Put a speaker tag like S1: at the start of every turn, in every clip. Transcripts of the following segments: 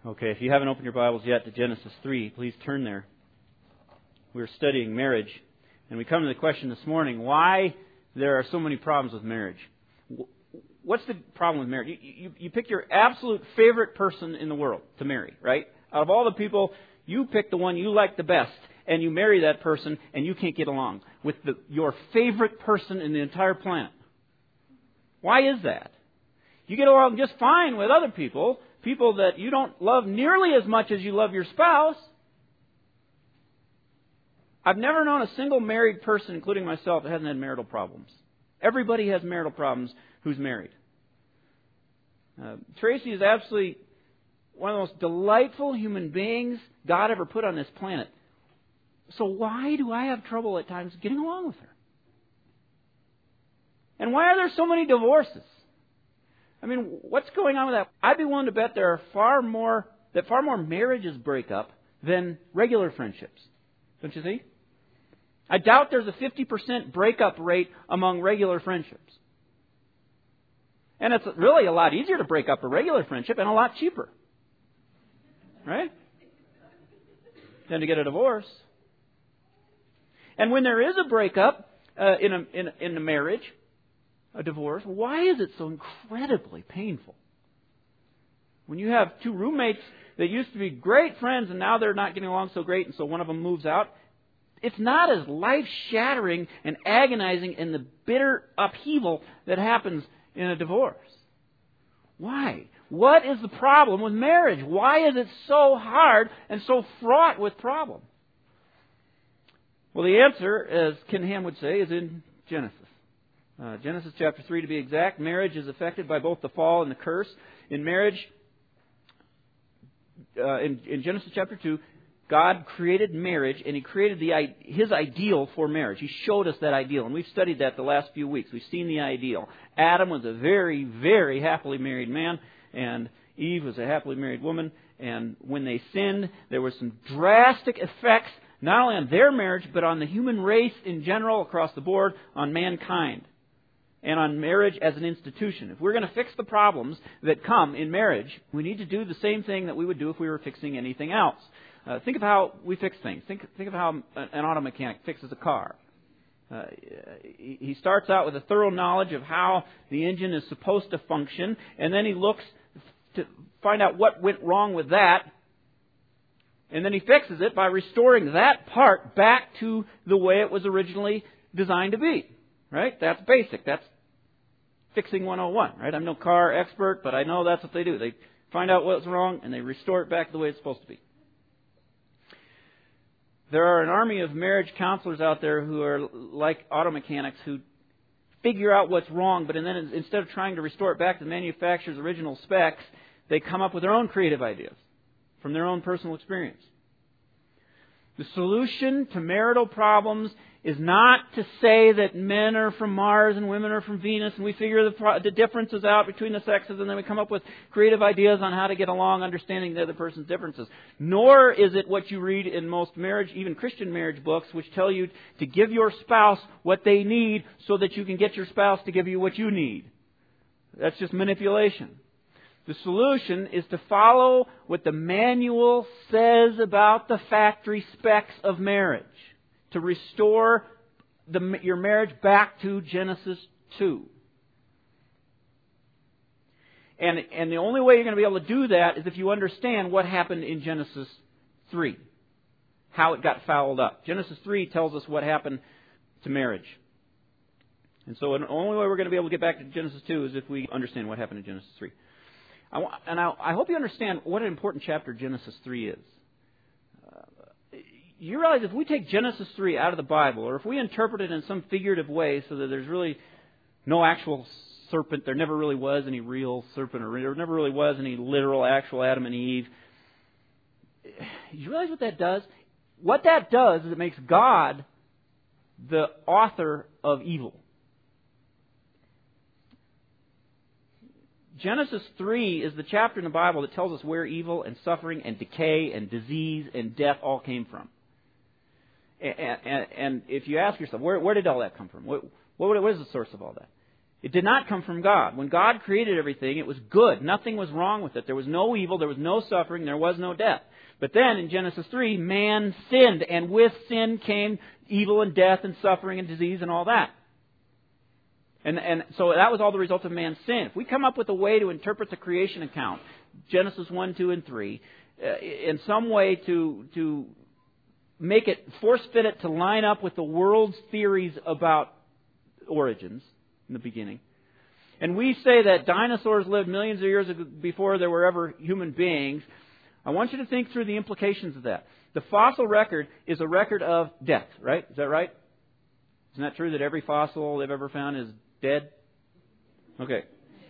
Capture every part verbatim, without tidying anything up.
S1: Okay, if you haven't opened your Bibles yet to Genesis three, please turn there. We're studying marriage, and we come to the question this morning, why there are so many problems with marriage. What's the problem with marriage? You, you, you pick your absolute favorite person in the world to marry, right? Out of all the people, you pick the one you like the best, and you marry that person, and you can't get along with the, your favorite person in the entire planet. Why is that? You get along just fine with other people, people that you don't love nearly as much as you love your spouse. I've never known a single married person, including myself, that hasn't had marital problems. Everybody has marital problems who's married. Uh, Tracy is absolutely one of the most delightful human beings God ever put on this planet. So why do I have trouble at times getting along with her? And why are there so many divorces? I mean, what's going on with that? I'd be willing to bet there are far more, that far more marriages break up than regular friendships. Don't you see? I doubt there's a fifty percent breakup rate among regular friendships. And it's really a lot easier to break up a regular friendship and a lot cheaper. Right? Than to get a divorce. And when there is a breakup uh, in, a, in, a, in a marriage, a divorce, why is it so incredibly painful? When you have two roommates that used to be great friends and now they're not getting along so great and so one of them moves out, it's not as life-shattering and agonizing in the bitter upheaval that happens in a divorce. Why? What is the problem with marriage? Why is it so hard and so fraught with problems? Well, the answer, as Ken Ham would say, is in Genesis. Uh, Genesis chapter three, to be exact. Marriage is affected by both the fall and the curse. In marriage, uh, in, in Genesis chapter two, God created marriage, and He created the His ideal for marriage. He showed us that ideal, and we've studied that the last few weeks. We've seen the ideal. Adam was a very, very happily married man, and Eve was a happily married woman. And when they sinned, there were some drastic effects, not only on their marriage, but on the human race in general, across the board, on mankind, and on marriage as an institution. If we're going to fix the problems that come in marriage, we need to do the same thing that we would do if we were fixing anything else. Uh, think of how we fix things. Think, think of how an auto mechanic fixes a car. Uh, he starts out with a thorough knowledge of how the engine is supposed to function, and then he looks to find out what went wrong with that, and then he fixes it by restoring that part back to the way it was originally designed to be. Right? That's basic. That's fixing one oh one. Right? I'm no car expert, but I know that's what they do. They find out what's wrong, and they restore it back the way it's supposed to be. There are an army of marriage counselors out there who are like auto mechanics who figure out what's wrong, but then instead of trying to restore it back to the manufacturer's original specs, they come up with their own creative ideas from their own personal experience. The solution to marital problems is not to say that men are from Mars and women are from Venus, and we figure the, pro- the differences out between the sexes, and then we come up with creative ideas on how to get along, understanding the other person's differences. Nor is it what you read in most marriage, even Christian marriage books, which tell you to give your spouse what they need so that you can get your spouse to give you what you need. That's just manipulation. The solution is to follow what the manual says about the factory specs of marriage. To restore the, your marriage back to Genesis two. And, and the only way you're going to be able to do that is if you understand what happened in Genesis three. How it got fouled up. Genesis three tells us what happened to marriage. And so the only way we're going to be able to get back to Genesis two is if we understand what happened in Genesis three. I, and I, I hope you understand what an important chapter Genesis three is. You realize if we take Genesis three out of the Bible, or if we interpret it in some figurative way so that there's really no actual serpent, there never really was any real serpent, or there never really was any literal actual Adam and Eve, you realize what that does? What that does is it makes God the author of evil. Genesis three is the chapter in the Bible that tells us where evil and suffering and decay and disease and death all came from. And, and, and if you ask yourself, where, where did all that come from? What, what, what is the source of all that? It did not come from God. When God created everything, it was good. Nothing was wrong with it. There was no evil, there was no suffering, there was no death. But then in Genesis three, man sinned, and with sin came evil and death and suffering and disease and all that. And, and so that was all the result of man's sin. If we come up with a way to interpret the creation account, Genesis one, two, and three, uh, in some way to to make it, force fit it to line up with the world's theories about origins in the beginning, and we say that dinosaurs lived millions of years ago before there were ever human beings, I want you to think through the implications of that. The fossil record is a record of death, right? Is that right? Isn't that true that every fossil they've ever found is dead? Okay.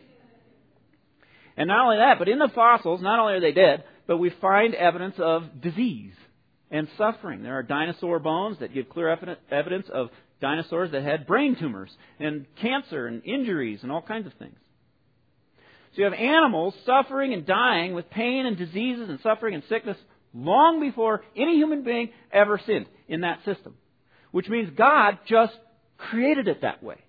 S1: And not only that, but in the fossils, not only are they dead, but we find evidence of disease and suffering. There are dinosaur bones that give clear evidence of dinosaurs that had brain tumors and cancer and injuries and all kinds of things. So you have animals suffering and dying with pain and diseases and suffering and sickness long before any human being ever sinned in that system. Which means God just created it that way.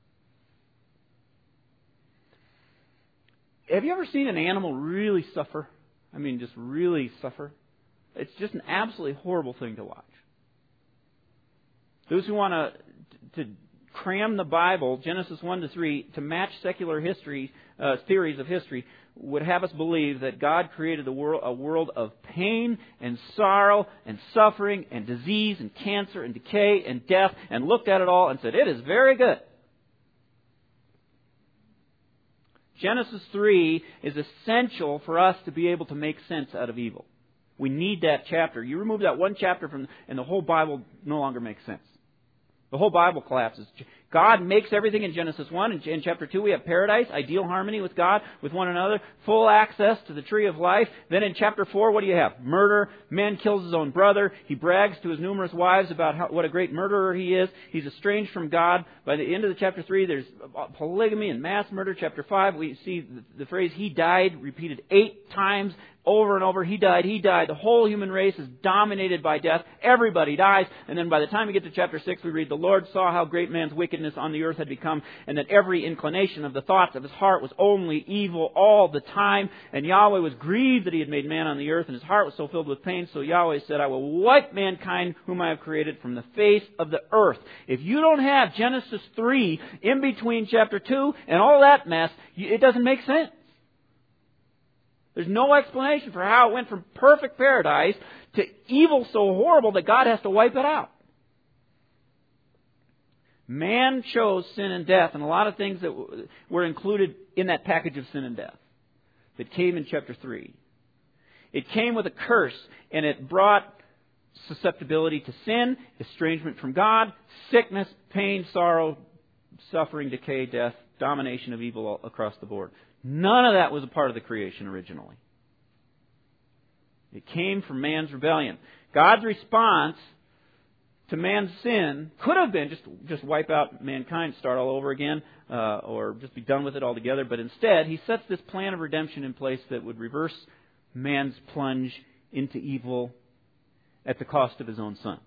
S1: Have you ever seen an animal really suffer? I mean, just really suffer? It's just an absolutely horrible thing to watch. Those who want to to cram the Bible, Genesis one to three, to match secular history, uh, theories of history, would have us believe that God created a world, a world of pain and sorrow and suffering and disease and cancer and decay and death, and looked at it all and said, it is very good. Genesis three is essential for us to be able to make sense out of evil. We need that chapter. You remove that one chapter from, and the whole Bible no longer makes sense. The whole Bible collapses. God makes everything in Genesis one. In, in chapter two, we have paradise, ideal harmony with God, with one another, full access to the tree of life. Then in chapter four, what do you have? Murder. Man kills his own brother. He brags to his numerous wives about how, what a great murderer he is. He's estranged from God. By the end of the chapter three, there's polygamy and mass murder. Chapter five, we see the, the phrase, he died, repeated eight times. Over and over, he died, he died. The whole human race is dominated by death. Everybody dies. And then by the time we get to chapter six, we read, the Lord saw how great man's wickedness on the earth had become, and that every inclination of the thoughts of his heart was only evil all the time. And Yahweh was grieved that he had made man on the earth, and his heart was so filled with pain. So Yahweh said, I will wipe mankind whom I have created from the face of the earth. If you don't have Genesis three in between chapter two and all that mess, it doesn't make sense. There's no explanation for how it went from perfect paradise to evil so horrible that God has to wipe it out. Man chose sin and death, and a lot of things that were included in that package of sin and death that came in chapter three. It came with a curse, and it brought susceptibility to sin, estrangement from God, sickness, pain, sorrow, suffering, decay, death, domination of evil across the board. None of that was a part of the creation originally. It came from man's rebellion. God's response to man's sin could have been just, just wipe out mankind, start all over again, uh, or just be done with it altogether. But instead, He sets this plan of redemption in place that would reverse man's plunge into evil at the cost of His own Son.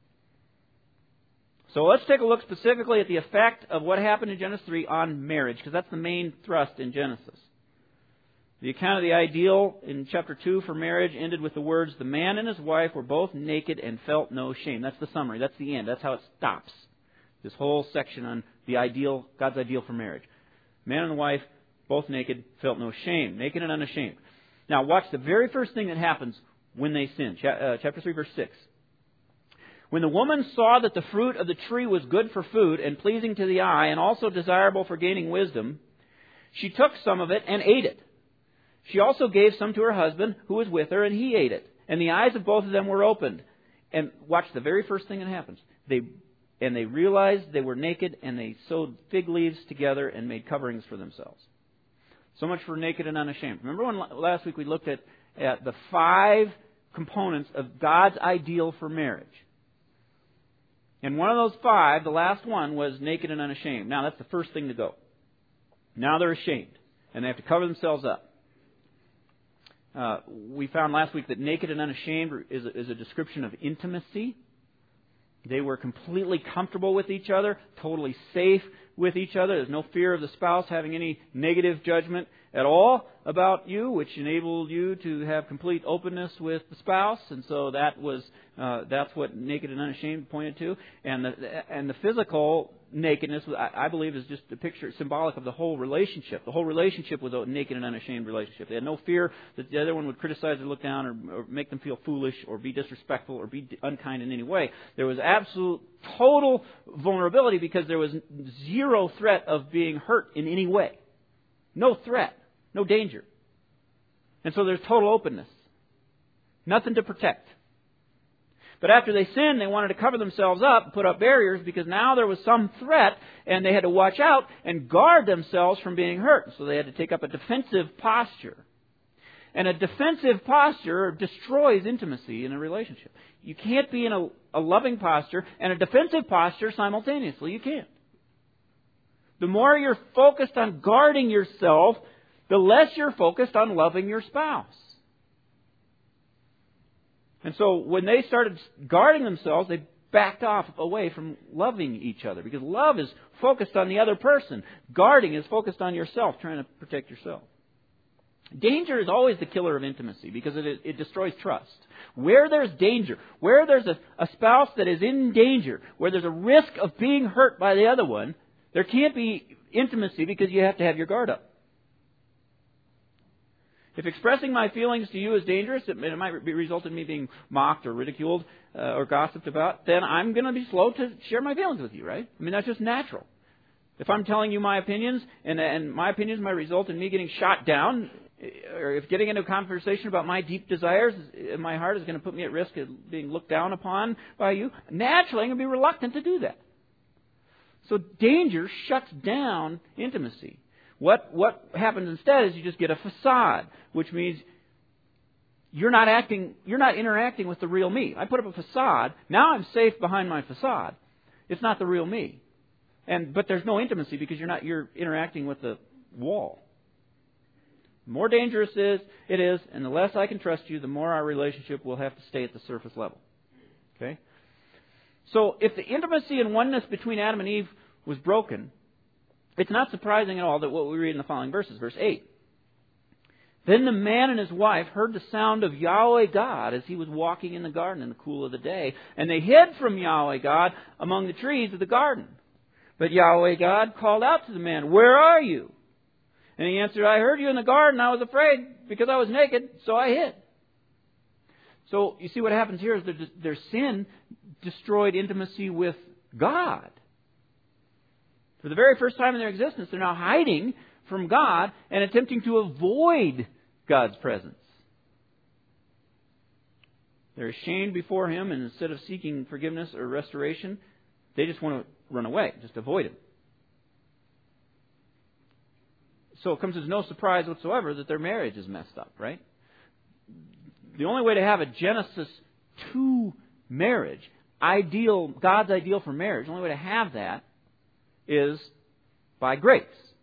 S1: So let's take a look specifically at the effect of what happened in Genesis three on marriage, because that's the main thrust in Genesis. The account of the ideal in chapter two for marriage ended with the words, the man and his wife were both naked and felt no shame. That's the summary. That's the end. That's how it stops. This whole section on the ideal, God's ideal for marriage. Man and the wife, both naked, felt no shame. Naked and unashamed. Now watch the very first thing that happens when they sin. Chapter three, verse six. When the woman saw that the fruit of the tree was good for food and pleasing to the eye and also desirable for gaining wisdom, she took some of it and ate it. She also gave some to her husband who was with her, and he ate it. And the eyes of both of them were opened. And watch the very first thing that happens. They and they realized they were naked, and they sewed fig leaves together and made coverings for themselves. So much for naked and unashamed. Remember when last week we looked at, at the five components of God's ideal for marriage? And one of those five, the last one, was naked and unashamed. Now, that's the first thing to go. Now they're ashamed, and they have to cover themselves up. Uh, we found last week that naked and unashamed is a, is a description of intimacy. They were completely comfortable with each other, totally safe with each other. There's no fear of the spouse having any negative judgment at all about you, which enabled you to have complete openness with the spouse. And so that was uh, that's what Naked and Unashamed pointed to. And the and the physical nakedness, I, I believe, is just a picture symbolic of the whole relationship. The whole relationship was a naked and unashamed relationship. They had no fear that the other one would criticize or look down or, or make them feel foolish or be disrespectful or be unkind in any way. There was absolute, total vulnerability because there was zero threat of being hurt in any way. No threat. No danger. And so there's total openness. Nothing to protect. But after they sinned, they wanted to cover themselves up and put up barriers because now there was some threat and they had to watch out and guard themselves from being hurt. So they had to take up a defensive posture. And a defensive posture destroys intimacy in a relationship. You can't be in a, a loving posture and a defensive posture simultaneously. You can't. The more you're focused on guarding yourself, the less you're focused on loving your spouse. And so when they started guarding themselves, they backed off away from loving each other. Because love is focused on the other person. Guarding is focused on yourself, trying to protect yourself. Danger is always the killer of intimacy because it, it destroys trust. Where there's danger, where there's a, a spouse that is in danger, where there's a risk of being hurt by the other one, there can't be intimacy because you have to have your guard up. If expressing my feelings to you is dangerous, it, it might be result in me being mocked or ridiculed uh, or gossiped about, then I'm going to be slow to share my feelings with you, right? I mean, that's just natural. If I'm telling you my opinions, and, and my opinions might result in me getting shot down, or if getting into a conversation about my deep desires in my heart is going to put me at risk of being looked down upon by you, naturally I'm going to be reluctant to do that. So danger shuts down intimacy. What what happens instead is you just get a facade, which means you're not acting, you're not interacting with the real me. I put up a facade. Now I'm safe behind my facade. It's not the real me, and but there's no intimacy because you're not you're interacting with the wall. The more dangerous it is, it is, and the less I can trust you, the more our relationship will have to stay at the surface level. Okay. So if the intimacy and oneness between Adam and Eve was broken, it's not surprising at all that what we read in the following verses, verse eight. Then the man and his wife heard the sound of Yahweh God as he was walking in the garden in the cool of the day, and they hid from Yahweh God among the trees of the garden. But Yahweh God called out to the man, "Where are you?" And he answered, "I heard you in the garden. I was afraid because I was naked, so I hid." So you see what happens here is their, their sin destroyed intimacy with God. For the very first time in their existence, they're now hiding from God and attempting to avoid God's presence. They're ashamed before Him, and instead of seeking forgiveness or restoration, they just want to run away, just avoid Him. So it comes as no surprise whatsoever that their marriage is messed up, right? The only way to have a Genesis two marriage, ideal, God's ideal for marriage, the only way to have that is by grace.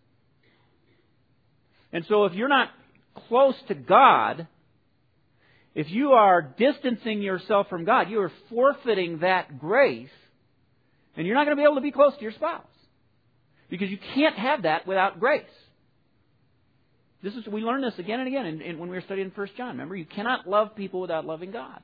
S1: And so if you're not close to God, if you are distancing yourself from God, you are forfeiting that grace, and you're not going to be able to be close to your spouse. Because you can't have that without grace. This is we learn this again and again in, in, when we were studying First John. Remember, you cannot love people without loving God.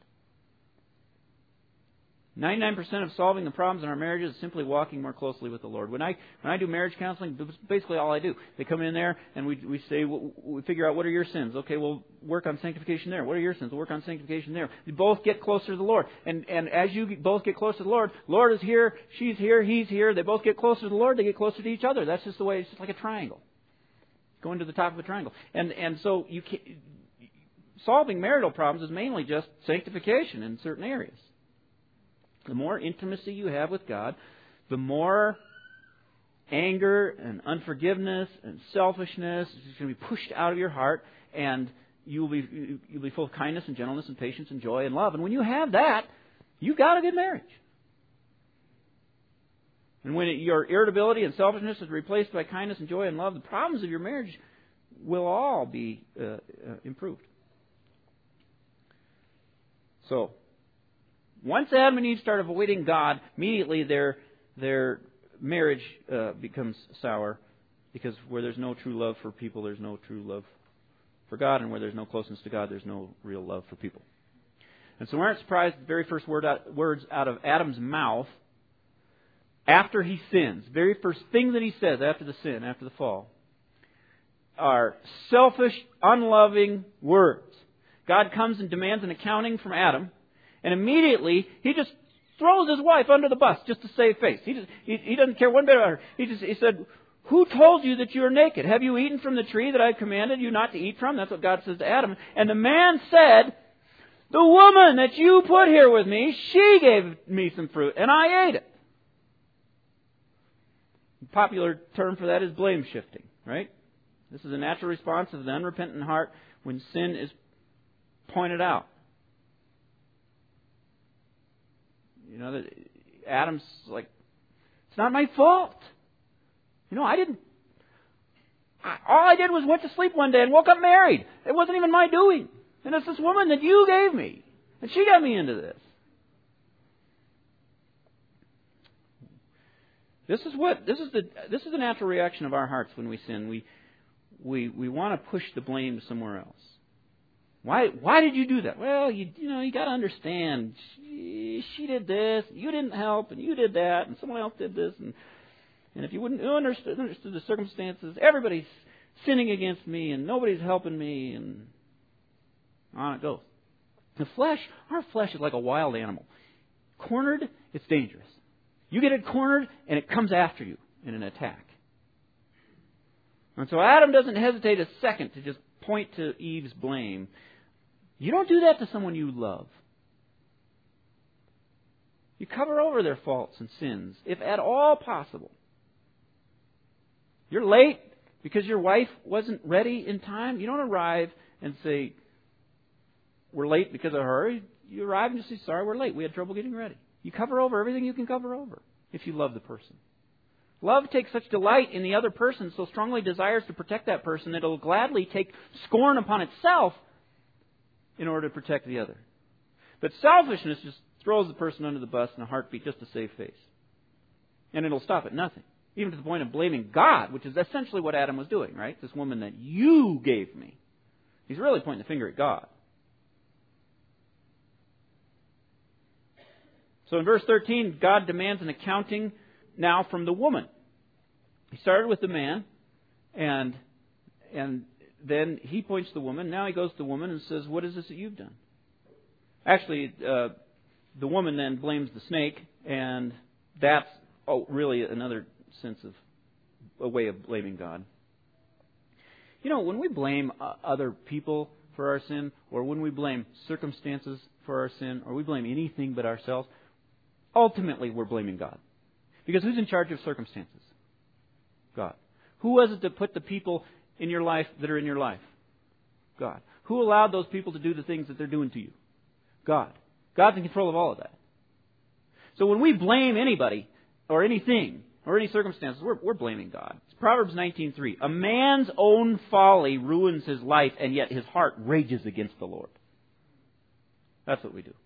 S1: ninety-nine percent of solving the problems in our marriages is simply walking more closely with the Lord. When I when I do marriage counseling, that's basically all I do. They come in there and we we say, we figure out what are your sins. Okay, we'll work on sanctification there. What are your sins? We'll work on sanctification there. You both get closer to the Lord. And and as you both get closer to the Lord, Lord is here, she's here, he's here. They both get closer to the Lord, they get closer to each other. That's just the way, it's just like a triangle. Going to the top of a triangle. And and so you can, solving marital problems is mainly just sanctification in certain areas. The more intimacy you have with God, the more anger and unforgiveness and selfishness is going to be pushed out of your heart, and you'll be you'll be full of kindness and gentleness and patience and joy and love. And when you have that, you've got a good marriage. And when your irritability and selfishness is replaced by kindness and joy and love, the problems of your marriage will all be uh, uh, improved. So, Once Adam and Eve start avoiding God, immediately their their marriage uh, becomes sour, because where there's no true love for people, there's no true love for God, and where there's no closeness to God, there's no real love for people. And so we aren't surprised the very first word out, words out of Adam's mouth after he sins, very first thing that he says after the sin, after the fall, are selfish, unloving words. God comes and demands an accounting from Adam, and immediately he just throws his wife under the bus just to save face. He just he, he doesn't care one bit about her. He just he said, "Who told you that you are naked? Have you eaten from the tree that I commanded you not to eat from?" That's what God says to Adam. And the man said, "The woman that you put here with me, she gave me some fruit, and I ate it." The popular term for that is blame shifting, right? This is a natural response of the unrepentant heart when sin is pointed out. You know, that Adam's like, "It's not my fault. You know, I didn't. I, all I did was went to sleep one day and woke up married. It wasn't even my doing. And it's this woman that you gave me, and she got me into this." This is what this is the this is the natural reaction of our hearts when we sin. We we we want to push the blame somewhere else. Why why did you do that? Well, you you know you got to understand. She, she did this. You didn't help, and you did that, and someone else did this, and and if you wouldn't understood, understood the circumstances, everybody's sinning against me, and nobody's helping me, and on it goes. The flesh, our flesh is like a wild animal. Cornered, it's dangerous. You get it cornered, and it comes after you in an attack. And so Adam doesn't hesitate a second to just point to Eve's blame. You don't do that to someone you love. You cover over their faults and sins, if at all possible. You're late because your wife wasn't ready in time. You don't arrive and say, "We're late because of her." You arrive and just say, "Sorry, we're late. We had trouble getting ready." You cover over everything you can cover over if you love the person. Love takes such delight in the other person, so strongly desires to protect that person, that it'll gladly take scorn upon itself in order to protect the other. But selfishness just throws the person under the bus in a heartbeat just to save face. And it'll stop at nothing. Even to the point of blaming God, which is essentially what Adam was doing, right? This woman that you gave me. He's really pointing the finger at God. So in verse thirteen, God demands an accounting now from the woman. He started with the man, and and then he points to the woman. Now he goes to the woman and says, "What is this that you've done?" Actually, uh, the woman then blames the snake, and that's oh, really another sense of a way of blaming God. You know, when we blame uh, other people for our sin, or when we blame circumstances for our sin, or we blame anything but ourselves, ultimately we're blaming God. Because who's in charge of circumstances? God. Who was it that put the people in your life that are in your life? God. Who allowed those people to do the things that they're doing to you? God. God's in control of all of that. So when we blame anybody or anything or any circumstances, we're, we're blaming God. It's Proverbs nineteen three. A man's own folly ruins his life, and yet his heart rages against the Lord. That's what we do.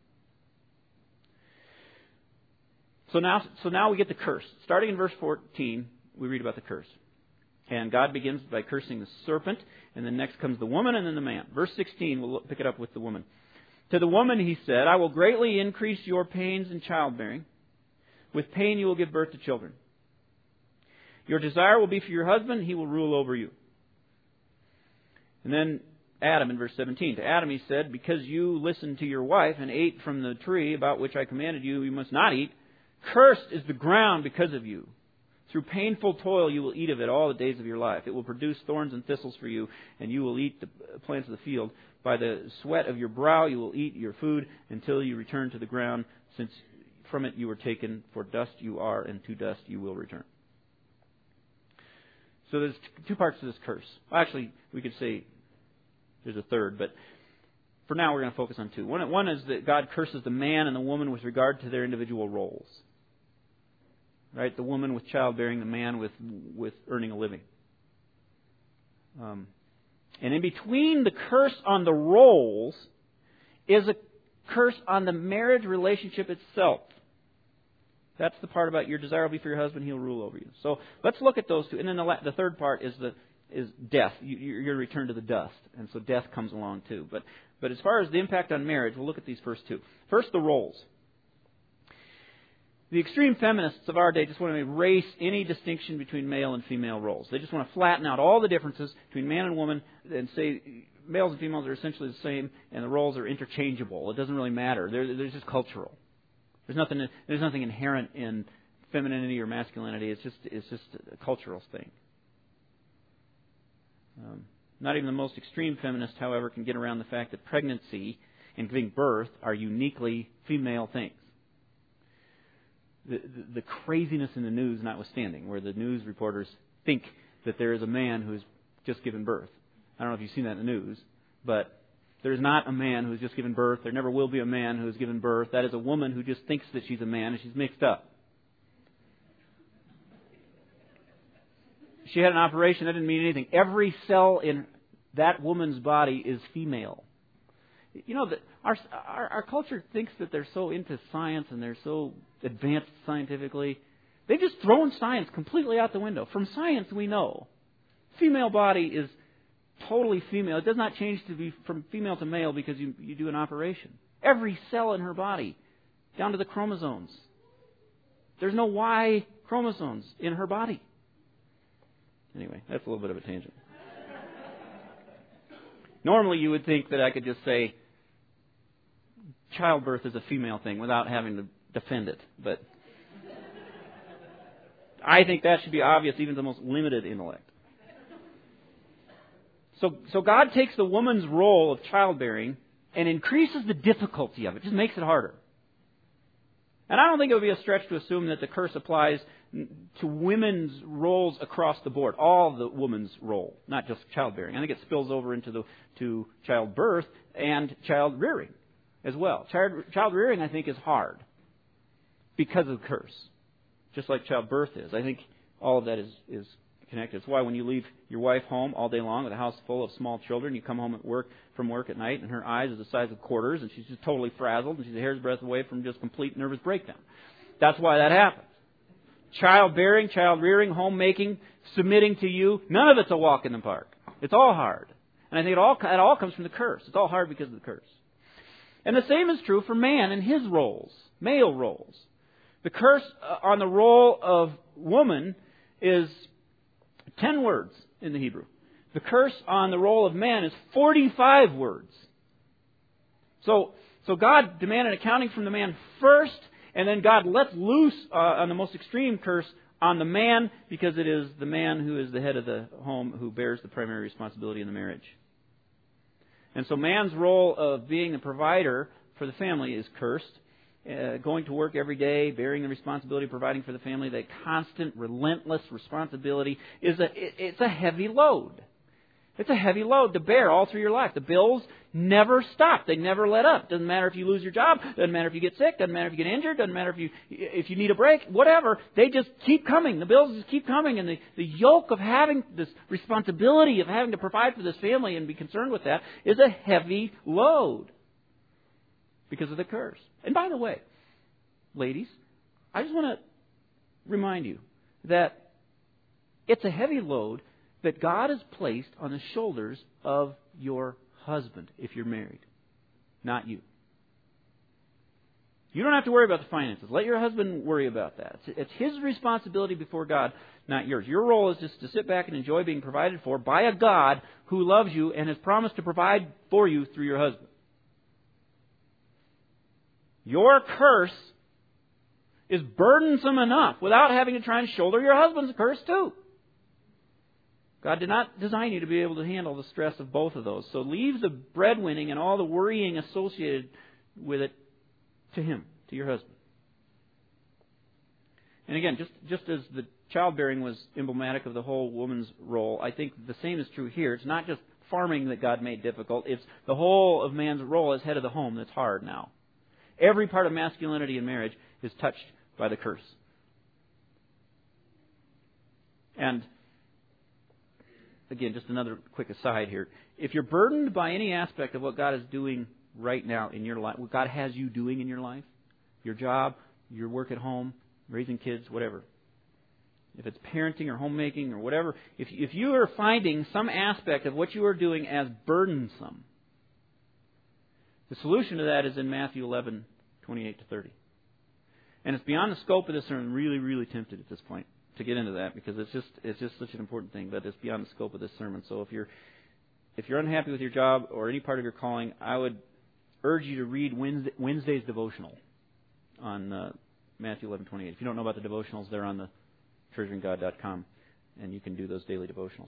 S1: So now, so now we get the curse. Starting in verse fourteen, we read about the curse. And God begins by cursing the serpent, and then next comes the woman, and then the man. Verse sixteen, we'll pick it up with the woman. To the woman he said, "I will greatly increase your pains in childbearing. With pain you will give birth to children. Your desire will be for your husband, he will rule over you." And then Adam in verse seventeen. To Adam he said, "Because you listened to your wife and ate from the tree about which I commanded you, you must not eat. Cursed is the ground because of you. Through painful toil you will eat of it all the days of your life. It will produce thorns and thistles for you, and you will eat the plants of the field. By the sweat of your brow you will eat your food until you return to the ground, since from it you were taken. For dust you are, and to dust you will return." So there's two parts to this curse. Well, actually, we could say there's a third, but for now we're going to focus on two. One, one is that God curses the man and the woman with regard to their individual roles. Right? The woman with childbearing, the man with with earning a living. Um, and in between the curse on the roles is a curse on the marriage relationship itself. That's the part about your desire will be for your husband, he'll rule over you. So let's look at those two. And then the, la- the third part is the is death. You, you're going to return to the dust. And so death comes along too. But but as far as the impact on marriage, we'll look at these first two. First, the roles. The extreme feminists of our day just want to erase any distinction between male and female roles. They just want to flatten out all the differences between man and woman and say males and females are essentially the same and the roles are interchangeable. It doesn't really matter. They're, they're just cultural. There's nothing. There's nothing inherent in femininity or masculinity. It's just. It's just a cultural thing. Um, not even the most extreme feminists, however, can get around the fact that pregnancy and giving birth are uniquely female things. The, the, the craziness in the news notwithstanding, where the news reporters think that there is a man who has just given birth. I don't know if you've seen that in the news, but there's not a man who has just given birth. There never will be a man who has given birth. That is a woman who just thinks that she's a man and she's mixed up. She had an operation. That didn't mean anything. Every cell in that woman's body is female. You know, the, our, our our culture thinks that they're so into science and they're so advanced scientifically. They've just thrown science completely out the window. From science, we know female body is totally female. It does not change to be from female to male because you, you do an operation. Every cell in her body, down to the chromosomes. There's no Y chromosomes in her body. Anyway, that's a little bit of a tangent. Normally, you would think that I could just say childbirth is a female thing without having to defend it. But I think that should be obvious even to the most limited intellect. So, so God takes the woman's role of childbearing and increases the difficulty of it. Just makes it harder. And I don't think it would be a stretch to assume that the curse applies to women's roles across the board. All the woman's role, not just childbearing. I think it spills over into the to childbirth and child rearing as well. Child, child rearing, I think, is hard because of the curse, just like childbirth is. I think all of that is, is connected. It's why when you leave your wife home all day long with a house full of small children, you come home at work from work at night and her eyes are the size of quarters and she's just totally frazzled and she's a hair's breadth away from just complete nervous breakdown. That's why that happens. Childbearing, child rearing, homemaking, submitting to you, none of it's a walk in the park. It's all hard. And I think it all, it all comes from the curse. It's all hard because of the curse. And the same is true for man and his roles, male roles. The curse on the role of woman is ten words in the Hebrew. The curse on the role of man is forty-five words. So, so God demanded accounting from the man first, and then God lets loose uh, on the most extreme curse on the man, because it is the man who is the head of the home who bears the primary responsibility in the marriage. And so man's role of being the provider for the family is cursed. Uh, going to work every day, bearing the responsibility of providing for the family, that constant, relentless responsibility is a it, it's a heavy load. It's a heavy load to bear all through your life. The bills never stop. They never let up. Doesn't matter if you lose your job. Doesn't matter if you get sick. Doesn't matter if you get injured. Doesn't matter if you if you need a break. Whatever. They just keep coming. The bills just keep coming. And the, the yoke of having this responsibility of having to provide for this family and be concerned with that is a heavy load because of the curse. And by the way, ladies, I just want to remind you that it's a heavy load that God has placed on the shoulders of your husband if you're married, not you. You don't have to worry about the finances. Let your husband worry about that. It's his responsibility before God, not yours. Your role is just to sit back and enjoy being provided for by a God who loves you and has promised to provide for you through your husband. Your curse is burdensome enough without having to try and shoulder your husband's curse too. God did not design you to be able to handle the stress of both of those. So leave the breadwinning and all the worrying associated with it to him, to your husband. And again, just, just as the childbearing was emblematic of the whole woman's role, I think the same is true here. It's not just farming that God made difficult. It's the whole of man's role as head of the home that's hard now. Every part of masculinity in marriage is touched by the curse. And again, just another quick aside here. If you're burdened by any aspect of what God is doing right now in your life, what God has you doing in your life, your job, your work at home, raising kids, whatever. If it's parenting or homemaking or whatever, if if you are finding some aspect of what you are doing as burdensome, the solution to that is in Matthew eleven, twenty-eight to thirty. And it's beyond the scope of this sermon. I'm really, really tempted at this point to get into that because it's just it's just such an important thing, but it's beyond the scope of this sermon. So if you're if you're unhappy with your job or any part of your calling, I would urge you to read Wednesday, Wednesday's devotional on uh, Matthew eleven, twenty-eight. If you don't know about the devotionals, they're on the treasuring god dot com, and you can do those daily devotionals.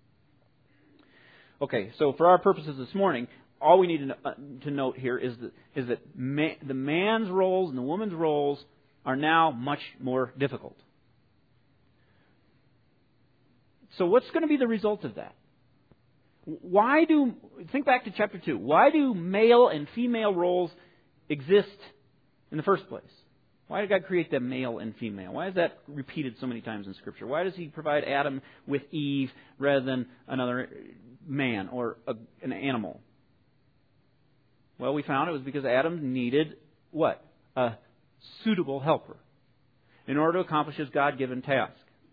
S1: Okay, so for our purposes this morning, all we need to, uh, to note here is that, is that ma- the man's roles and the woman's roles are now much more difficult. So what's going to be the result of that? Why do, think back to chapter two, why do male and female roles exist in the first place? Why did God create them male and female? Why is that repeated so many times in Scripture? Why does He provide Adam with Eve rather than another man or a, an animal? Well, we found it was because Adam needed what? A suitable helper in order to accomplish his God-given task.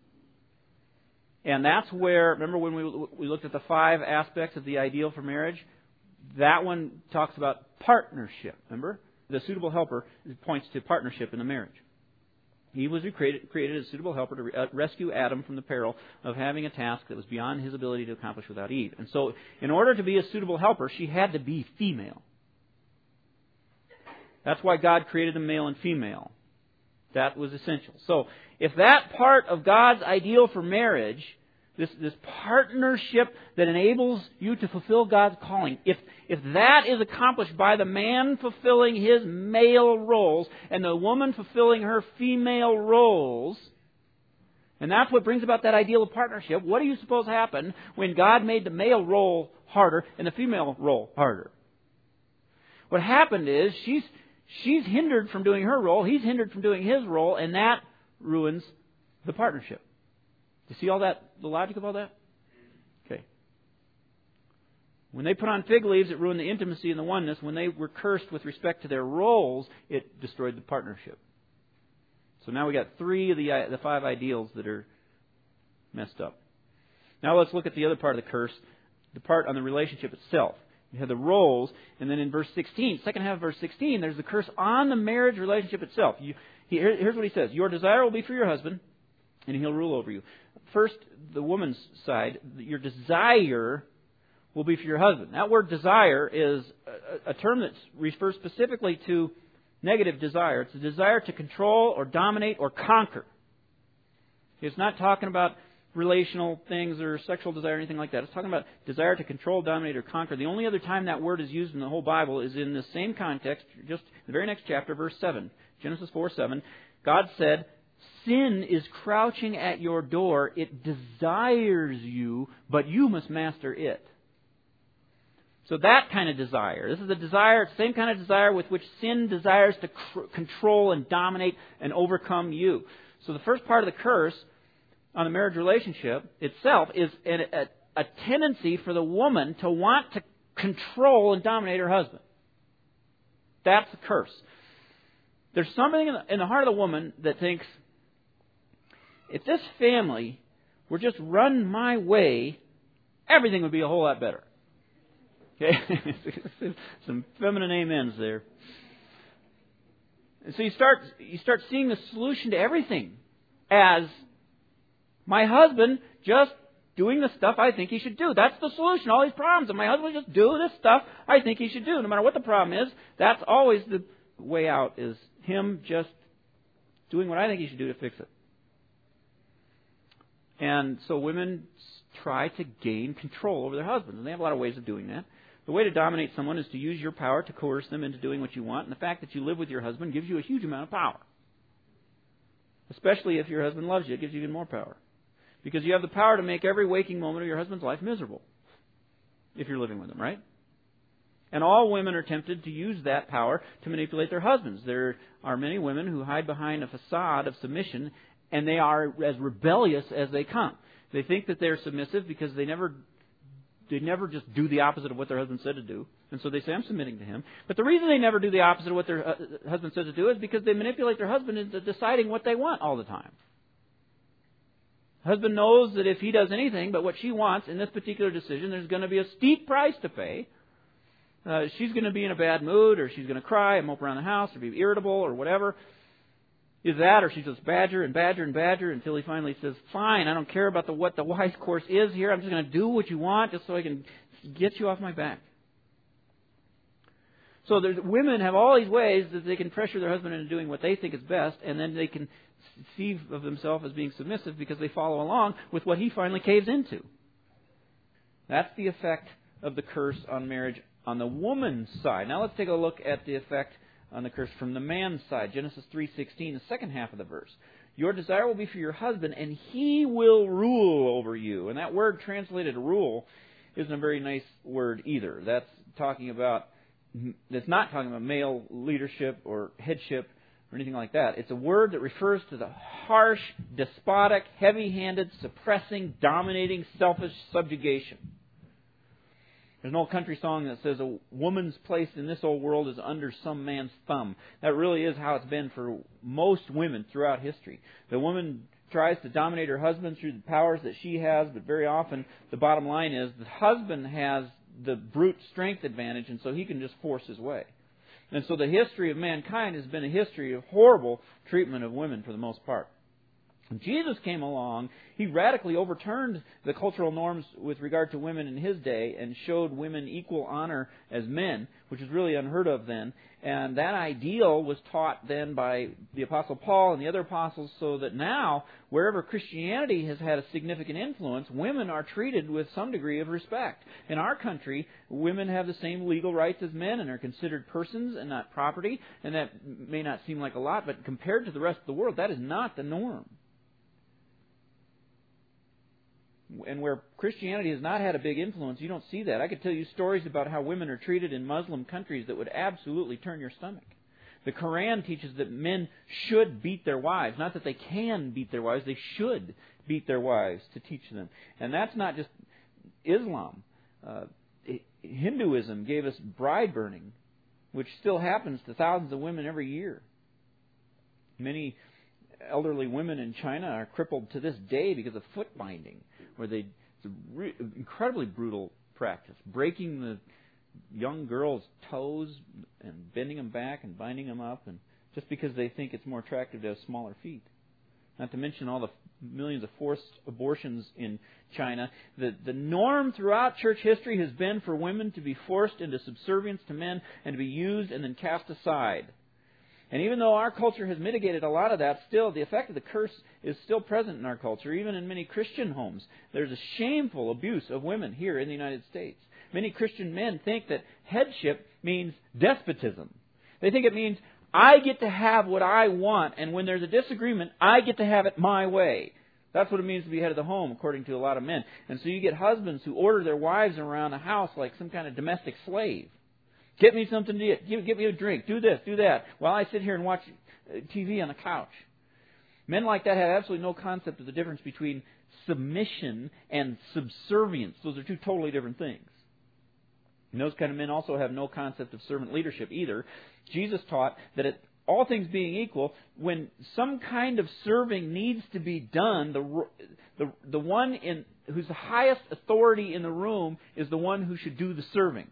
S1: And that's where, remember when we we looked at the five aspects of the ideal for marriage? That one talks about partnership, remember? The suitable helper points to partnership in the marriage. He was created, created as a suitable helper to re- uh, rescue Adam from the peril of having a task that was beyond his ability to accomplish without Eve. And so, in order to be a suitable helper, she had to be female. That's why God created them male and female. That was essential. So, if that part of God's ideal for marriage, this, this partnership that enables you to fulfill God's calling, if, if that is accomplished by the man fulfilling his male roles and the woman fulfilling her female roles, and that's what brings about that ideal of partnership, what do you suppose happened when God made the male role harder and the female role harder? What happened is she's she's hindered from doing her role, he's hindered from doing his role, and that ruins the partnership. You see all that, the logic of all that? Okay. When they put on fig leaves, it ruined the intimacy and the oneness. When they were cursed with respect to their roles, it destroyed the partnership. So now we got three of the the five ideals that are messed up. Now let's look at the other part of the curse, the part on the relationship itself. You have the roles, and then in verse sixteen, second half of verse sixteen, there's the curse on the marriage relationship itself. You, he, here's what he says. Your desire will be for your husband, and he'll rule over you. First, the woman's side, your desire will be for your husband. That word desire is a, a term that refers specifically to negative desire. It's a desire to control or dominate or conquer. It's not talking about relational things or sexual desire or anything like that. It's talking about desire to control, dominate, or conquer. The only other time that word is used in the whole Bible is in the same context, just the very next chapter, verse seven. Genesis four seven. God said, sin is crouching at your door. It desires you, but you must master it. So that kind of desire. This is a desire, it's the same kind of desire with which sin desires to cr- control and dominate and overcome you. So the first part of the curse on the marriage relationship itself is a, a, a tendency for the woman to want to control and dominate her husband. That's the curse. There's something in the, in the heart of the woman that thinks, if this family were just run my way, everything would be a whole lot better. Okay? Some feminine amens there. And so you start you start seeing the solution to everything as my husband just doing the stuff I think he should do. That's the solution. All these problems. And my husband just do this stuff I think he should do. No matter what the problem is, that's always the way out, is him just doing what I think he should do to fix it. And so women try to gain control over their husbands. And they have a lot of ways of doing that. The way to dominate someone is to use your power to coerce them into doing what you want. And the fact that you live with your husband gives you a huge amount of power. Especially if your husband loves you, it gives you even more power. Because you have the power to make every waking moment of your husband's life miserable. If you're living with him, right? And all women are tempted to use that power to manipulate their husbands. There are many women who hide behind a facade of submission, and they are as rebellious as they come. They think that they're submissive because they never they never just do the opposite of what their husband said to do. And so they say, I'm submitting to him. But the reason they never do the opposite of what their uh, husband says to do is because they manipulate their husband into deciding what they want all the time. Husband knows that if he does anything but what she wants in this particular decision, there's going to be a steep price to pay. Uh, she's going to be in a bad mood, or she's going to cry and mope around the house, or be irritable, or whatever. Is that, or she just badger and badger and badger until he finally says, fine, I don't care about the, what the wise course is here. I'm just going to do what you want just so I can get you off my back. So there's, women have all these ways that they can pressure their husband into doing what they think is best, and then they can conceive of themselves as being submissive because they follow along with what he finally caves into. That's the effect of the curse on marriage on the woman's side. Now let's take a look at the effect on the curse from the man's side. Genesis three sixteen, the second half of the verse. Your desire will be for your husband, and he will rule over you. And that word translated rule isn't a very nice word either. That's talking about, it's not talking about male leadership or headship or anything like that. It's a word that refers to the harsh, despotic, heavy-handed, suppressing, dominating, selfish subjugation. There's an old country song that says, a woman's place in this old world is under some man's thumb. That really is how it's been for most women throughout history. The woman tries to dominate her husband through the powers that she has, but very often the bottom line is the husband has the brute strength advantage, and so he can just force his way. And so the history of mankind has been a history of horrible treatment of women for the most part. When Jesus came along, he radically overturned the cultural norms with regard to women in his day and showed women equal honor as men, which was really unheard of then. And that ideal was taught then by the Apostle Paul and the other apostles, so that now, wherever Christianity has had a significant influence, women are treated with some degree of respect. In our country, women have the same legal rights as men and are considered persons and not property. And that may not seem like a lot, but compared to the rest of the world, that is not the norm. And where Christianity has not had a big influence, you don't see that. I could tell you stories about how women are treated in Muslim countries that would absolutely turn your stomach. The Quran teaches that men should beat their wives. Not that they can beat their wives, they should beat their wives to teach them. And that's not just Islam. Uh, Hinduism gave us bride burning, which still happens to thousands of women every year. Many elderly women in China are crippled to this day because of foot binding, where they, it's a re, incredibly brutal practice, breaking the young girls' toes and bending them back and binding them up, and just because they think it's more attractive to have smaller feet. Not to mention all the millions of forced abortions in China. The, the norm throughout church history has been for women to be forced into subservience to men and to be used and then cast aside. And even though our culture has mitigated a lot of that, still the effect of the curse is still present in our culture, even in many Christian homes. There's a shameful abuse of women here in the United States. Many Christian men think that headship means despotism. They think it means, I get to have what I want, and when there's a disagreement, I get to have it my way. That's what it means to be head of the home, according to a lot of men. And so you get husbands who order their wives around the house like some kind of domestic slave. Get me something to eat. Give, give me a drink. Do this, do that, while I sit here and watch T V on the couch. Men like that have absolutely no concept of the difference between submission and subservience. Those are two totally different things. And those kind of men also have no concept of servant leadership either. Jesus taught that it, all things being equal, when some kind of serving needs to be done, the, the, the one in, who's the highest authority in the room is the one who should do the serving.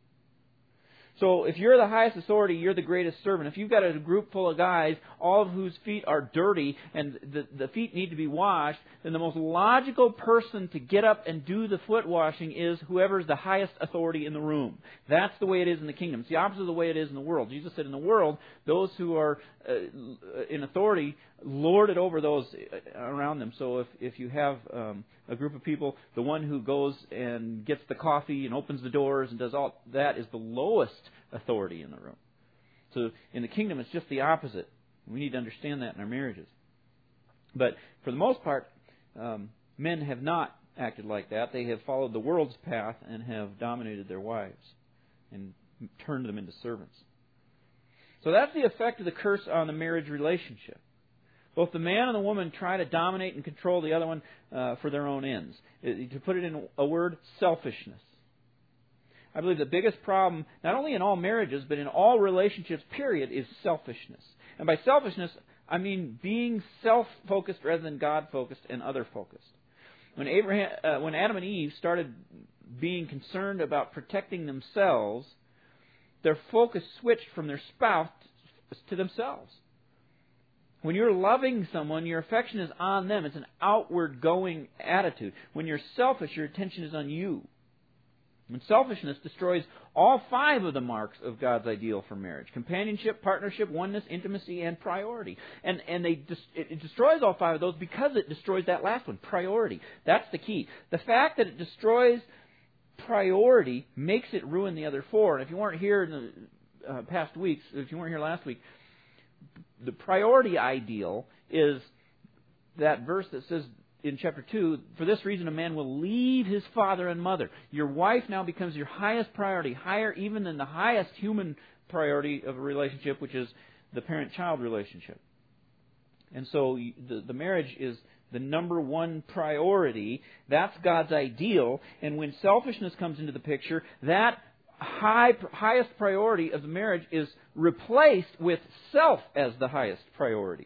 S1: So if you're the highest authority, you're the greatest servant. If you've got a group full of guys, all of whose feet are dirty and the, the feet need to be washed, then the most logical person to get up and do the foot washing is whoever's the highest authority in the room. That's the way it is in the kingdom. It's the opposite of the way it is in the world. Jesus said in the world, those who are uh, in authority lord it over those around them. So if, if you have um, a group of people, the one who goes and gets the coffee and opens the doors and does all that is the lowest authority in the room. So in the kingdom, it's just the opposite. We need to understand that in our marriages. But for the most part, um, men have not acted like that. They have followed the world's path and have dominated their wives and turned them into servants. So that's the effect of the curse on the marriage relationship. Both the man and the woman try to dominate and control the other one uh, for their own ends. It, to put it in a word, selfishness. I believe the biggest problem, not only in all marriages, but in all relationships, period, is selfishness. And by selfishness, I mean being self-focused rather than God-focused and other-focused. When Abraham, uh, when Adam and Eve started being concerned about protecting themselves, their focus switched from their spouse to themselves. When you're loving someone, your affection is on them. It's an outward-going attitude. When you're selfish, your attention is on you. And selfishness destroys all five of the marks of God's ideal for marriage: companionship, partnership, oneness, intimacy, and priority. And and they it destroys all five of those because it destroys that last one, priority. That's the key. The fact that it destroys priority makes it ruin the other four. And if you weren't here in the uh, past weeks, if you weren't here last week, the priority ideal is that verse that says in chapter two, for this reason a man will leave his father and mother. Your wife now becomes your highest priority, higher even than the highest human priority of a relationship, which is the parent-child relationship. And so the, the marriage is the number one priority. That's God's ideal. And when selfishness comes into the picture, that high, highest priority of the marriage is replaced with self as the highest priority.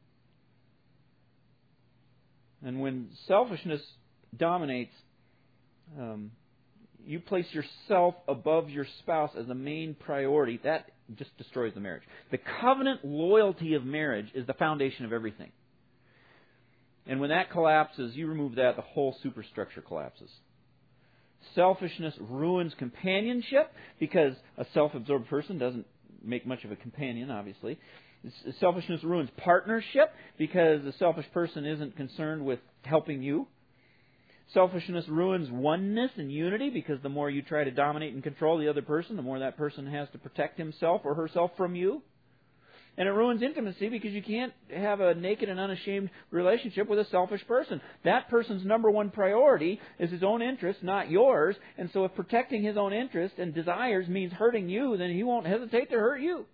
S1: And when selfishness dominates, um, you place yourself above your spouse as a main priority, that just destroys the marriage. The covenant loyalty of marriage is the foundation of everything. And when that collapses, you remove that, the whole superstructure collapses. Selfishness ruins companionship because a self-absorbed person doesn't make much of a companion, obviously. Selfishness ruins partnership because the selfish person isn't concerned with helping you. Selfishness ruins oneness and unity because the more you try to dominate and control the other person, the more that person has to protect himself or herself from you. And it ruins intimacy because you can't have a naked and unashamed relationship with a selfish person. That person's number one priority is his own interest, not yours. And so if protecting his own interest and desires means hurting you, then he won't hesitate to hurt you.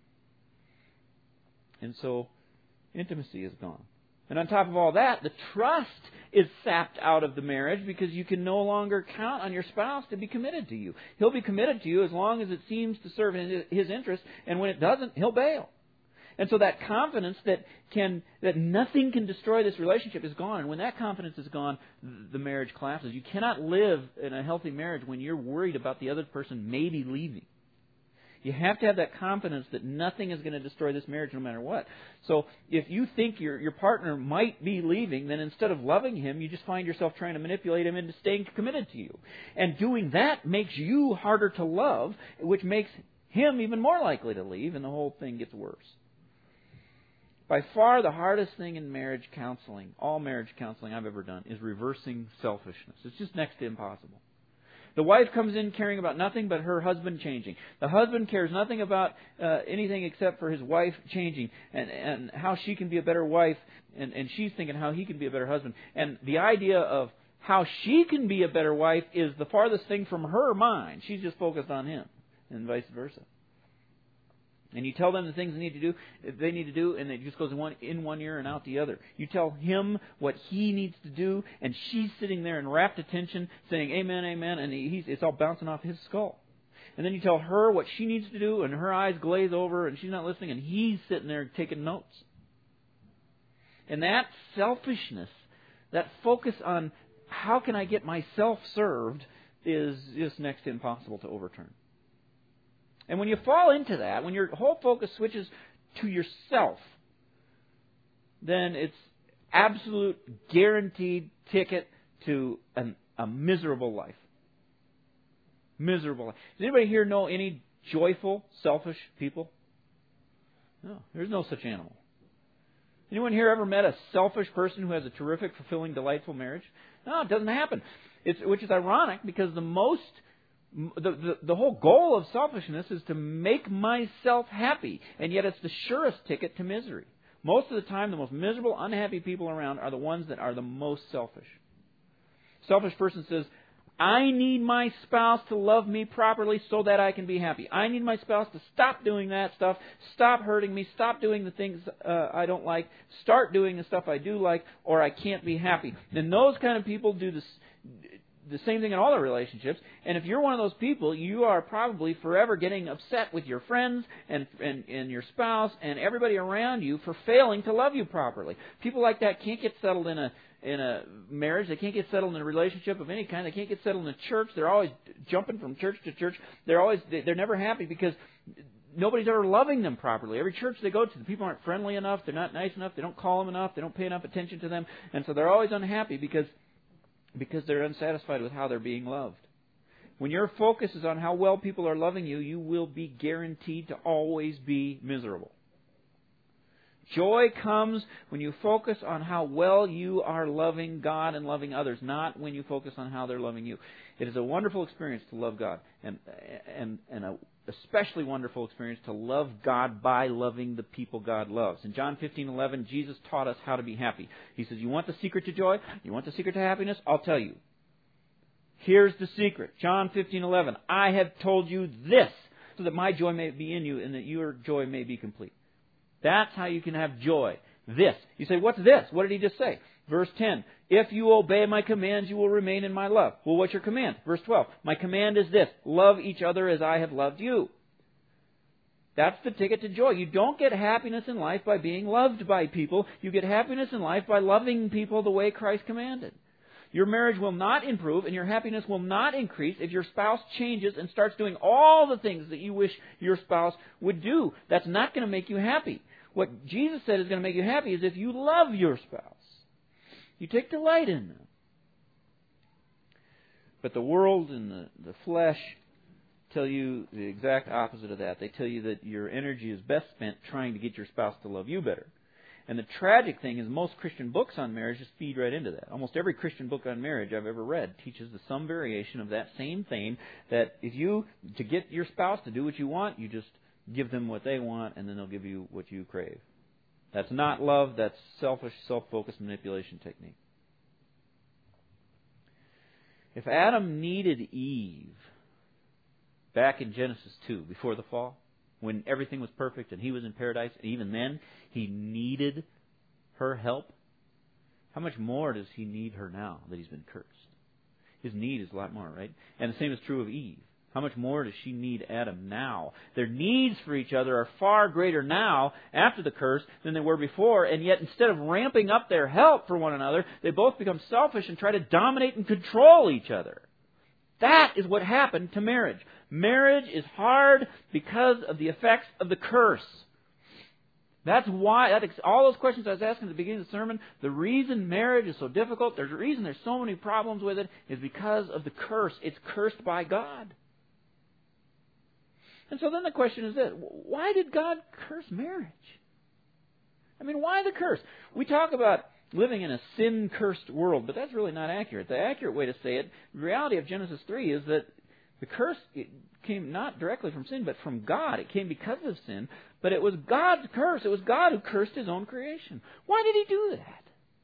S1: And so intimacy is gone. And on top of all that, the trust is sapped out of the marriage because you can no longer count on your spouse to be committed to you. He'll be committed to you as long as it seems to serve his interest, and when it doesn't, he'll bail. And so that confidence that can that nothing can destroy this relationship is gone. And when that confidence is gone, the marriage collapses. You cannot live in a healthy marriage when you're worried about the other person maybe leaving. You have to have that confidence that nothing is going to destroy this marriage no matter what. So if you think your your partner might be leaving, then instead of loving him, you just find yourself trying to manipulate him into staying committed to you. And doing that makes you harder to love, which makes him even more likely to leave, and the whole thing gets worse. By far the hardest thing in marriage counseling, all marriage counseling I've ever done, is reversing selfishness. It's just next to impossible. The wife comes in caring about nothing but her husband changing. The husband cares nothing about uh, anything except for his wife changing and, and how she can be a better wife, and, and she's thinking how he can be a better husband. And the idea of how she can be a better wife is the farthest thing from her mind. She's just focused on him, and vice versa. And you tell them the things they need to do, they need to do, and it just goes in one, in one ear and out the other. You tell him what he needs to do, and she's sitting there in rapt attention, saying amen, amen, and he's, it's all bouncing off his skull. And then you tell her what she needs to do, and her eyes glaze over, and she's not listening, and he's sitting there taking notes. And that selfishness, that focus on how can I get myself served, is just next to impossible to overturn. And when you fall into that, when your whole focus switches to yourself, then it's absolute guaranteed ticket to an, a miserable life. Miserable life. Does anybody here know any joyful, selfish people? No, there's no such animal. Anyone here ever met a selfish person who has a terrific, fulfilling, delightful marriage? No, it doesn't happen. It's, which is ironic because the most The, the, the whole goal of selfishness is to make myself happy, and yet it's the surest ticket to misery. Most of the time, the most miserable, unhappy people around are the ones that are the most selfish. Selfish person says, I need my spouse to love me properly so that I can be happy. I need my spouse to stop doing that stuff, stop hurting me, stop doing the things uh, I don't like, start doing the stuff I do like, or I can't be happy. And those kind of people do this. the same thing in all our relationships. And if you're one of those people, you are probably forever getting upset with your friends and, and, and your spouse and everybody around you for failing to love you properly. People like that can't get settled in a in a marriage. They can't get settled in a relationship of any kind. They can't get settled in a church. They're always jumping from church to church. They're always they're never happy because nobody's ever loving them properly. Every church they go to, the people aren't friendly enough. They're not nice enough. They don't call them enough. They don't pay enough attention to them. And so they're always unhappy because because they're unsatisfied with how they're being loved. When your focus is on how well people are loving you, you will be guaranteed to always be miserable. Joy comes when you focus on how well you are loving God and loving others, not when you focus on how they're loving you. It is a wonderful experience to love God, and and and a especially wonderful experience to love God by loving the people God loves. In John fifteen eleven, Jesus taught us how to be happy. He says, you want the secret to joy? You want the secret to happiness? I'll tell you. Here's the secret. John fifteen eleven, I have told you this, so that my joy may be in you and that your joy may be complete. That's how you can have joy. This. You say, what's this? What did he just say? Verse ten, if you obey my commands, you will remain in my love. Well, what's your command? Verse twelve, my command is this, love each other as I have loved you. That's the ticket to joy. You don't get happiness in life by being loved by people. You get happiness in life by loving people the way Christ commanded. Your marriage will not improve and your happiness will not increase if your spouse changes and starts doing all the things that you wish your spouse would do. That's not going to make you happy. What Jesus said is going to make you happy is if you love your spouse. You take delight in them. But the world and the, the flesh tell you the exact opposite of that. They tell you that your energy is best spent trying to get your spouse to love you better. And the tragic thing is most Christian books on marriage just feed right into that. Almost every Christian book on marriage I've ever read teaches the some variation of that same theme, that if you, to get your spouse to do what you want, you just give them what they want and then they'll give you what you crave. That's not love, that's selfish, self-focused manipulation technique. If Adam needed Eve back in Genesis two, before the fall, when everything was perfect and he was in paradise, and even then he needed her help, how much more does he need her now that he's been cursed? His need is a lot more, right? And the same is true of Eve. How much more does she need Adam now? Their needs for each other are far greater now, after the curse, than they were before, and yet instead of ramping up their help for one another, they both become selfish and try to dominate and control each other. That is what happened to marriage. Marriage is hard because of the effects of the curse. That's why, that, all those questions I was asking at the beginning of the sermon, the reason marriage is so difficult, the reason there's so many problems with it, is because of the curse. It's cursed by God. And so then the question is this, why did God curse marriage? I mean, why the curse? We talk about living in a sin-cursed world, but that's really not accurate. The accurate way to say it, the reality of Genesis three is that the curse came not directly from sin, but from God. It came because of sin, but it was God's curse. It was God who cursed His own creation. Why did He do that?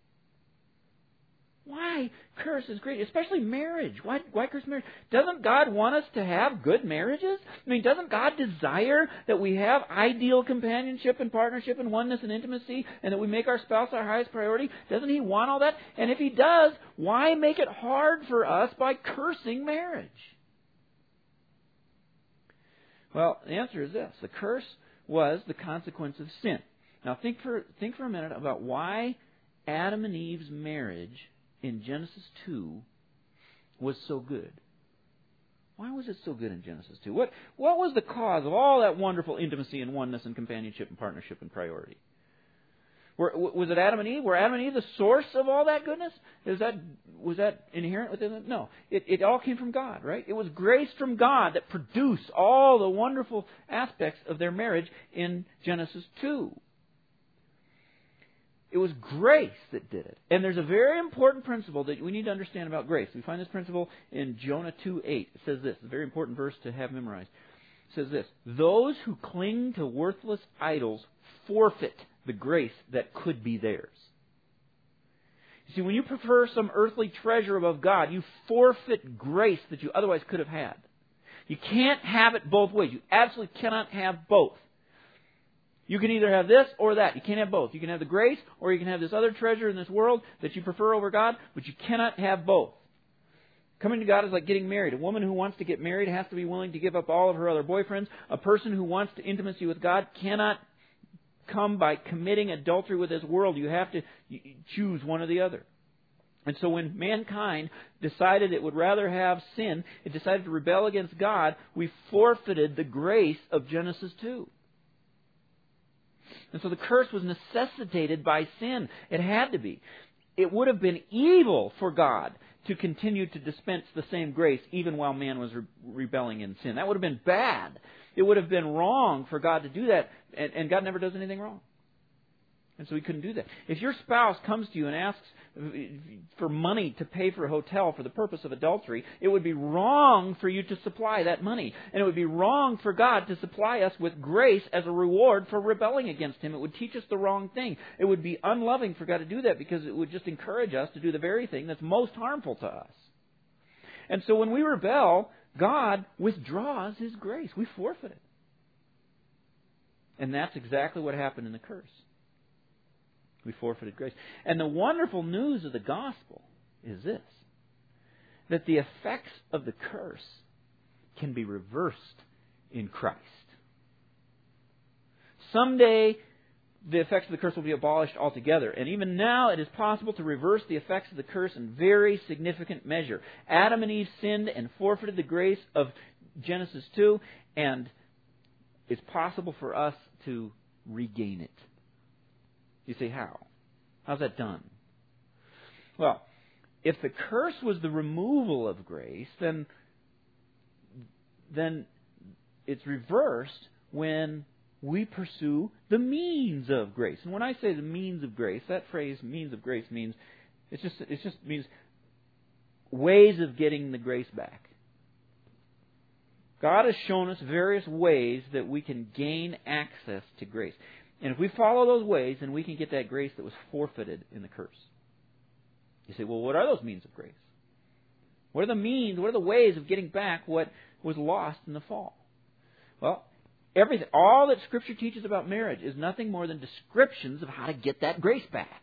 S1: Why curse is great, especially marriage? Why, why curse marriage? Doesn't God want us to have good marriages? I mean, doesn't God desire that we have ideal companionship and partnership and oneness and intimacy and that we make our spouse our highest priority? Doesn't He want all that? And if He does, why make it hard for us by cursing marriage? Well, the answer is this. The curse was the consequence of sin. Now, think for, think for a minute about why Adam and Eve's marriage in Genesis two was so good. Why was it so good in Genesis two? What, what was the cause of all that wonderful intimacy and oneness and companionship and partnership and priority? Were, was it Adam and Eve? Were Adam and Eve the source of all that goodness? Is that, was that inherent within it? No. It, it all came from God, right? It was grace from God that produced all the wonderful aspects of their marriage in Genesis two. It was grace that did it. And there's a very important principle that we need to understand about grace. We find this principle in Jonah two eight. It says this, a very important verse to have memorized. It says this, those who cling to worthless idols forfeit the grace that could be theirs. You see, when you prefer some earthly treasure above God, you forfeit grace that you otherwise could have had. You can't have it both ways. You absolutely cannot have both. You can either have this or that. You can't have both. You can have the grace or you can have this other treasure in this world that you prefer over God, but you cannot have both. Coming to God is like getting married. A woman who wants to get married has to be willing to give up all of her other boyfriends. A person who wants to intimacy with God cannot come by committing adultery with this world. You have to choose one or the other. And so when mankind decided it would rather have sin, it decided to rebel against God, we forfeited the grace of Genesis two. And so the curse was necessitated by sin. It had to be. It would have been evil for God to continue to dispense the same grace even while man was re- rebelling in sin. That would have been bad. It would have been wrong for God to do that, and, and God never does anything wrong. And so He couldn't do that. If your spouse comes to you and asks for money to pay for a hotel for the purpose of adultery, it would be wrong for you to supply that money. And it would be wrong for God to supply us with grace as a reward for rebelling against Him. It would teach us the wrong thing. It would be unloving for God to do that because it would just encourage us to do the very thing that's most harmful to us. And so when we rebel, God withdraws His grace. We forfeit it. And that's exactly what happened in the curse. We forfeited grace. And the wonderful news of the gospel is this, that the effects of the curse can be reversed in Christ. Someday, the effects of the curse will be abolished altogether. And even now, it is possible to reverse the effects of the curse in very significant measure. Adam and Eve sinned and forfeited the grace of Genesis two, and it's possible for us to regain it. You say, how? How's that done? Well, if the curse was the removal of grace, then, then it's reversed when we pursue the means of grace. And when I say the means of grace, that phrase, means of grace, means, it's just, it just means ways of getting the grace back. God has shown us various ways that we can gain access to grace. And if we follow those ways, then we can get that grace that was forfeited in the curse. You say, well, what are those means of grace? What are the means, what are the ways of getting back what was lost in the fall? Well, everything, all that Scripture teaches about marriage is nothing more than descriptions of how to get that grace back.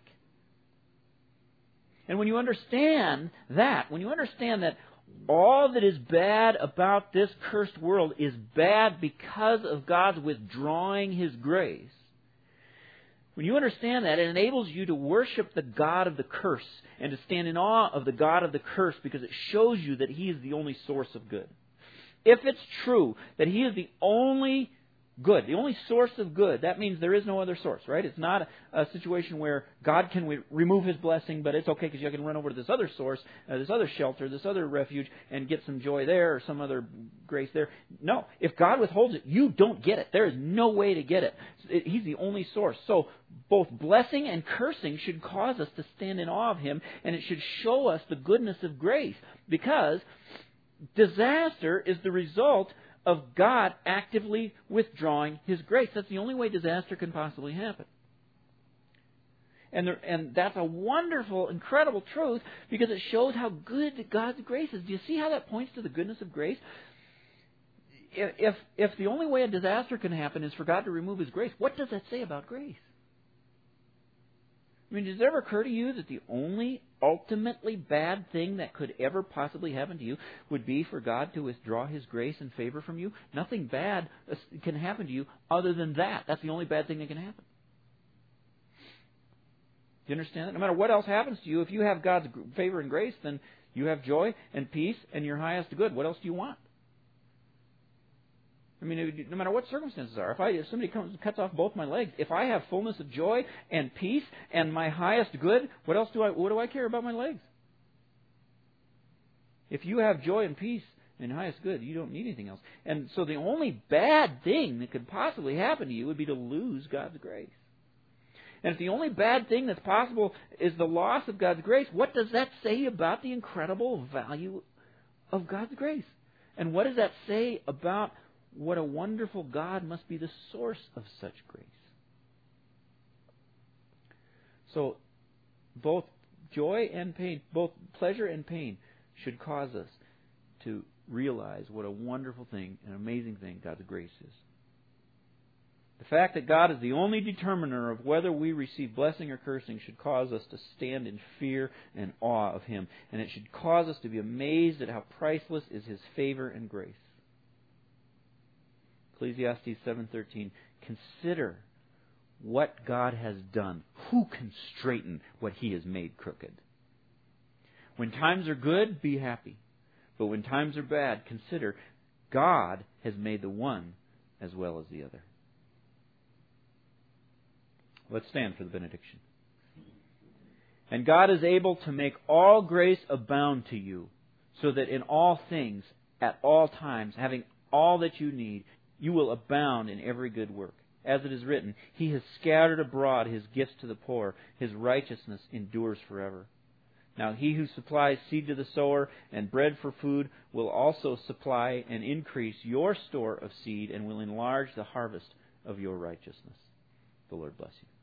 S1: And when you understand that, when you understand that all that is bad about this cursed world is bad because of God's withdrawing His grace, when you understand that, it enables you to worship the God of the curse and to stand in awe of the God of the curse because it shows you that He is the only source of good. If it's true that He is the only good, the only source of good, that means there is no other source, right? It's not a, a situation where God can re- remove His blessing, but it's okay because you can run over to this other source, uh, this other shelter, this other refuge, and get some joy there or some other grace there. No. If God withholds it, you don't get it. There is no way to get it. it. He's the only source. So both blessing and cursing should cause us to stand in awe of Him, and it should show us the goodness of grace because disaster is the result of God actively withdrawing His grace. That's the only way disaster can possibly happen. And, there, and that's a wonderful, incredible truth because it shows how good God's grace is. Do you see how that points to the goodness of grace? If, if, if the only way a disaster can happen is for God to remove His grace, what does that say about grace? I mean, does it ever occur to you that the only ultimately bad thing that could ever possibly happen to you would be for God to withdraw His grace and favor from you? Nothing bad can happen to you other than that. That's the only bad thing that can happen. Do you understand that? No matter what else happens to you, if you have God's favor and grace, then you have joy and peace and your highest good. What else do you want? I mean, no matter what circumstances are, if, I, if somebody comes cuts off both my legs, if I have fullness of joy and peace and my highest good, what else do I? What do I care about my legs? If you have joy and peace and highest good, you don't need anything else. And so the only bad thing that could possibly happen to you would be to lose God's grace. And if the only bad thing that's possible is the loss of God's grace, what does that say about the incredible value of God's grace? And what does that say about what a wonderful God must be the source of such grace? So, both joy and pain, both pleasure and pain, should cause us to realize what a wonderful thing, an amazing thing God's grace is. The fact that God is the only determiner of whether we receive blessing or cursing should cause us to stand in fear and awe of Him. And it should cause us to be amazed at how priceless is His favor and grace. Ecclesiastes seven thirteen. Consider what God has done. Who can straighten what He has made crooked? When times are good, be happy. But when times are bad, consider God has made the one as well as the other. Let's stand for the benediction. And God is able to make all grace abound to you, so that in all things, at all times, having all that you need, you will abound in every good work. As it is written, He has scattered abroad His gifts to the poor. His righteousness endures forever. Now He who supplies seed to the sower and bread for food will also supply and increase your store of seed and will enlarge the harvest of your righteousness. The Lord bless you.